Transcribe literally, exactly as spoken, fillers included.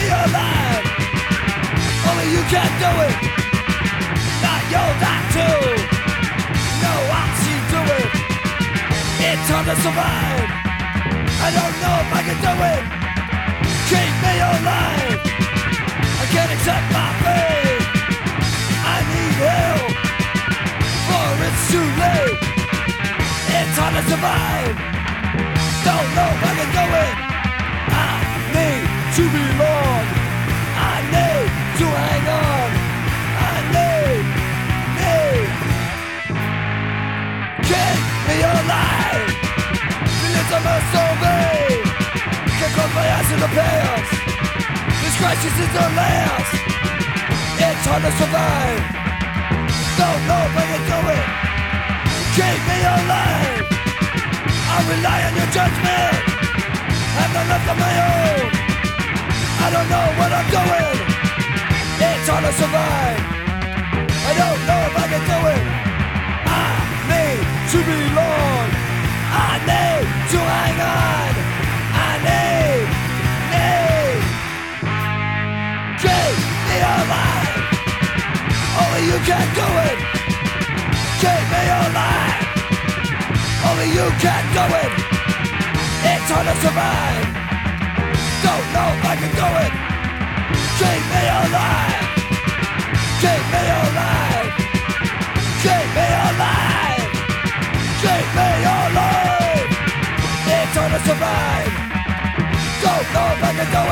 me alive. Only you can do it. Not your that too. No, I'll see to it. It's hard to survive. I don't know if I can do it. Keep me alive. I can't accept my fate. I need help, for it's too late. It's hard to survive. Don't know if I can do it. I need to belong. I need to hang on. I need, need. Keep me alive. Feelings of a survey. Can't close my eyes in the past. This crisis is the last. It's hard to survive. Don't know if I can do it. Keep me alive. I rely on your judgment. Have none left of my own. I don't know what I'm doing. It's hard to survive. I don't know if I can do it. I need to belong. I need to hang on. I need, need. Keep me alive. Only you can do it. Keep me alive. Only you can do it. It's hard to survive. Don't know if I can do it. Keep me alive. Keep me alive. Keep me alive. Keep me alive. It's hard to survive. Don't know if I can do